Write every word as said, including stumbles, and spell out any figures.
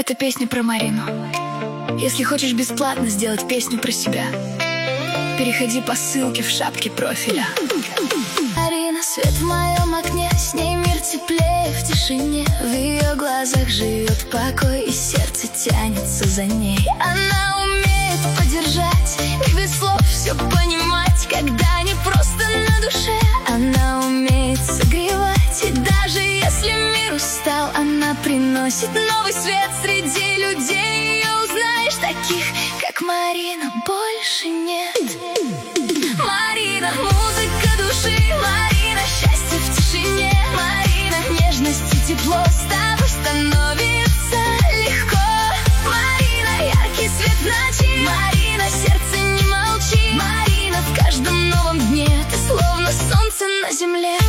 Это песня про Марину. Если хочешь бесплатно сделать песню про себя, переходи по ссылке в шапке профиля. Марина, свет в моем окне, с ней мир теплее в тишине. В ее глазах живет покой, и сердце тянется за ней. Она умеет поддержать и без слов все понимать, когда не просто на душе. Она умеет согревать, и даже если мир устал, она приносит новый свет среди людей. Ее узнаешь, таких как Марина больше нет. Марина, музыка